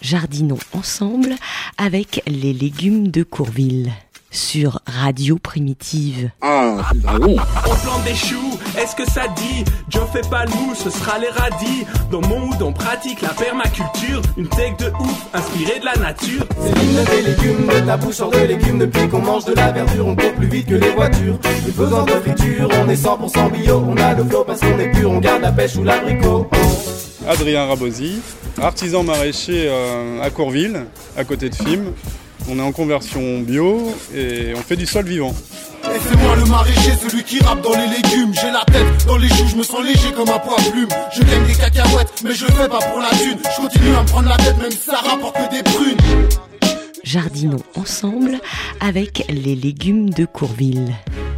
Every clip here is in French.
Jardinons ensemble avec les légumes de Courville sur Radio Primitive. Ah, c'est dragon. On plante des choux, est-ce que ça dit? Joe fait pas le mou, ce sera les radis. Dans mon hood on pratique la permaculture, une tech de ouf, inspirée de la nature. C'est l'hymne des légumes, de ta bouche sort de légumes. Depuis qu'on mange de la verdure, on court plus vite que les voitures. Plus besoin de friture, on est 100% bio. On a le flow parce qu'on est pur, on garde la pêche ou l'abricot. Adrien Rabosi, artisan maraîcher à Courville, à côté de Fismes. On est en conversion bio et on fait du sol vivant. Et c'est moi le maraîcher, celui qui rappe dans les légumes. J'ai la tête dans les choux, je me sens léger comme un poids plume. Je gagne des cacahuètes, mais je le fais pas pour la thune. Je continue à me prendre la tête, même si ça rapporte que des prunes. Jardinons ensemble avec les légumes de Courville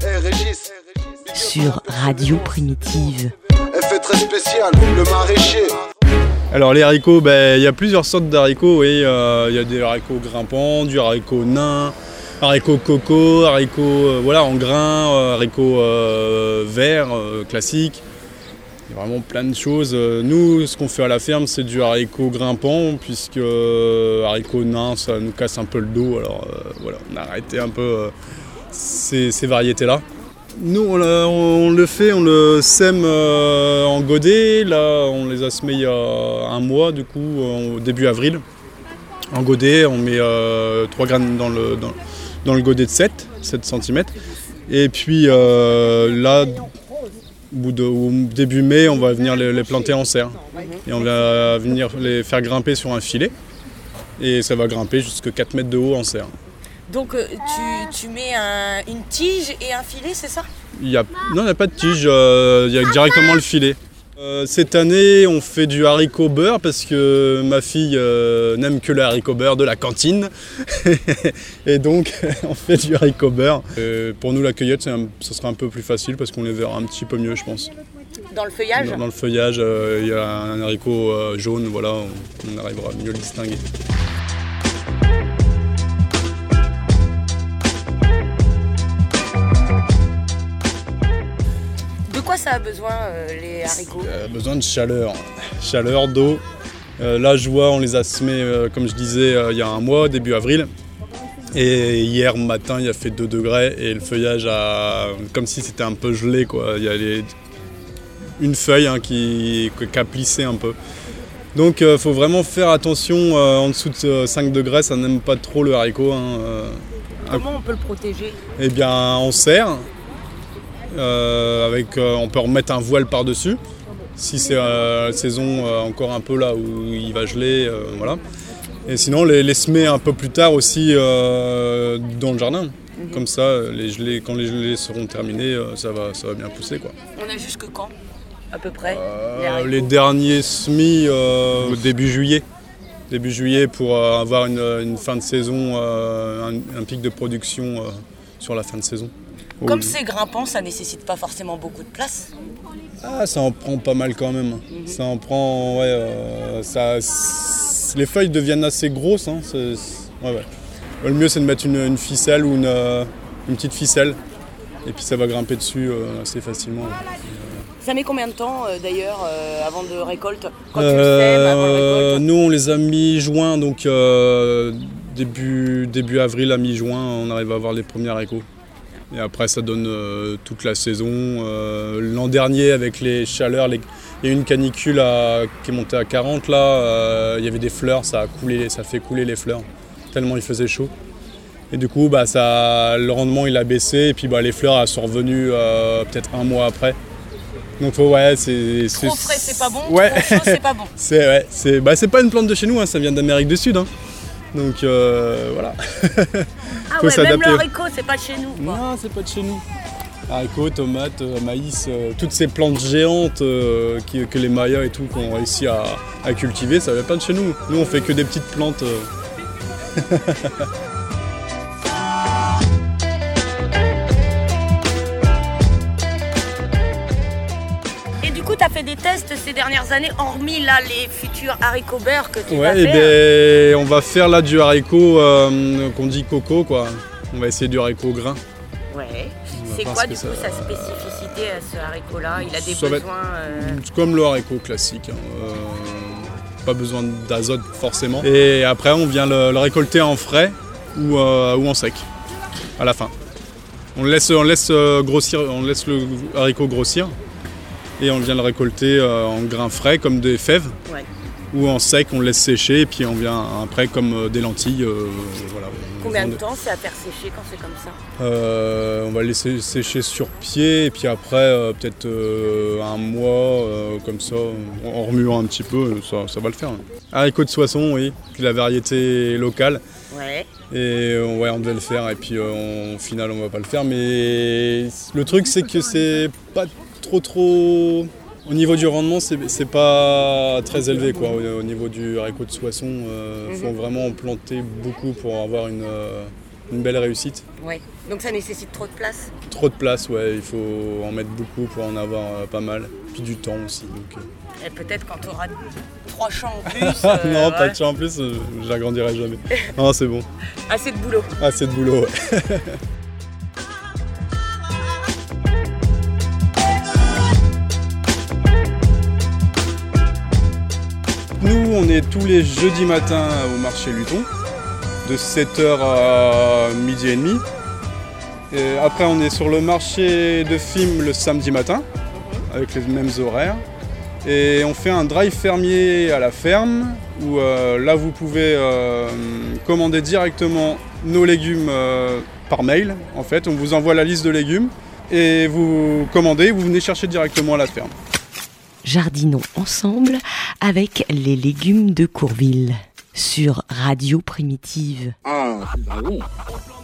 sur Radio Primitive. Effet très spécial, le maraîcher. Alors les haricots, il y a plusieurs sortes d'haricots. Il y a des haricots grimpants, du haricot nain, haricots coco, haricots en grains, haricots verts classiques. Il y a vraiment plein de choses. Nous, ce qu'on fait à la ferme, c'est du haricot grimpant, puisque haricot nain, ça nous casse un peu le dos. Alors on a arrêté un peu ces variétés-là. Nous, on le fait, on le sème en godet. Là, on les a semés il y a un mois, du coup, au début avril. En godet, on met 3 graines dans le godet de 7 cm. Et puis là, au début mai, on va venir les planter en serre. Et on va venir les faire grimper sur un filet. Et ça va grimper jusqu'à 4 mètres de haut en serre. Donc tu mets une tige et un filet, c'est ça? Non, il n'y a pas de tige, il y a directement le filet. Cette année, on fait du haricot beurre parce que ma fille n'aime que le haricot beurre de la cantine. Et donc, on fait du haricot beurre. Et pour nous, la cueillette, ça sera un peu plus facile parce qu'on les verra un petit peu mieux, je pense. Dans le feuillage? Dans le feuillage, il y a un haricot jaune, voilà, on arrivera à mieux le distinguer. De quoi ça a besoin, les haricots? Besoin de chaleur, d'eau. Là, je vois, on les a semés, comme je disais, il y a un mois, début avril. Et hier matin, il a fait 2 degrés et le feuillage comme si c'était un peu gelé, quoi. Il y a une feuille qui a plissé un peu. Donc, il faut vraiment faire attention. En dessous de 5 degrés, ça n'aime pas trop le haricot. Comment on peut le protéger? Eh bien, on serre. On peut remettre un voile par-dessus si c'est la saison encore un peu là où il va geler, voilà. Et sinon les semer un peu plus tard aussi dans le jardin. Comme ça, quand les gelées seront terminées, ça va bien pousser, quoi. On a jusque quand à peu près les derniers semis début juillet pour avoir une fin de saison, un pic de production sur la fin de saison. Comme c'est grimpant, ça nécessite pas forcément beaucoup de place. Ah, ça en prend pas mal quand même. Ça en prend, les feuilles deviennent assez grosses. Le mieux, c'est de mettre une ficelle ou une petite ficelle. Et puis ça va grimper dessus assez facilement. Ça met combien de temps d'ailleurs avant de récolte? Quand tu le sèmes, avant de récolte? Nous, on les a mi-juin, donc début avril à mi-juin, on arrive à avoir les premiers haricots. Et après, ça donne toute la saison. L'an dernier, avec les chaleurs, il y a eu une canicule qui est montée à 40. Là, il y avait des fleurs, ça a fait couler les fleurs, tellement il faisait chaud. Et du coup, le rendement il a baissé. Et puis les fleurs elles sont revenues peut-être un mois après. Donc trop frais, c'est pas bon. Ouais. Trop chaud, c'est pas bon. C'est pas une plante de chez nous, ça vient d'Amérique du Sud. Donc voilà. Ah ouais, même le haricot, c'est pas de chez nous, quoi. Non, c'est pas de chez nous. Haricots, tomates, maïs, toutes ces plantes géantes que les Mayas et tout ont réussi à cultiver, ça vient pas de chez nous. Nous, on fait que des petites plantes. Tu as fait des tests ces dernières années, hormis là les futurs haricots beurre que tu vas faire? On va faire là du haricot qu'on dit coco, quoi. On va essayer du haricot grain. Ouais. C'est quoi du coup sa spécificité à ce haricot-là? Il a des besoins... Comme le haricot classique. pas besoin d'azote forcément. Et après on vient le récolter en frais ou en sec à la fin. On laisse grossir, on laisse le haricot grossir et on vient le récolter en grains frais comme des fèves. Ouais. Ou en sec, on laisse sécher et puis on vient après comme des lentilles. Voilà. Combien de temps c'est à faire sécher quand c'est comme ça ? On va laisser sécher sur pied et puis après peut-être un mois comme ça, en remuant un petit peu, ça va le faire. Haricots de Soissons, oui, puis la variété locale. Ouais. Et on devait le faire et puis au final on va pas le faire. Mais le truc c'est que c'est pas trop... Au niveau du rendement, c'est pas très élevé quoi. Au niveau du haricot de Soissons, faut vraiment en planter beaucoup pour avoir une belle réussite. Ouais. Donc ça nécessite trop de place ? Trop de place, ouais. Il faut en mettre beaucoup pour en avoir pas mal. Puis du temps aussi. Donc, Et peut-être quand tu auras 3 champs en plus. non, pas de champ en plus, je l'agrandirai jamais. Non, c'est bon. Assez de boulot. Assez de boulot, ouais. Nous, on est tous les jeudis matins au marché Luton, de 7h à midi et demi. Et après, on est sur le marché de Fismes le samedi matin, avec les mêmes horaires. Et on fait un drive fermier à la ferme, où là, vous pouvez commander directement nos légumes par mail. En fait, on vous envoie la liste de légumes et vous commandez, vous venez chercher directement à la ferme. Jardinons ensemble avec les légumes de Courville sur Radio Primitive. Ah, c'est bon.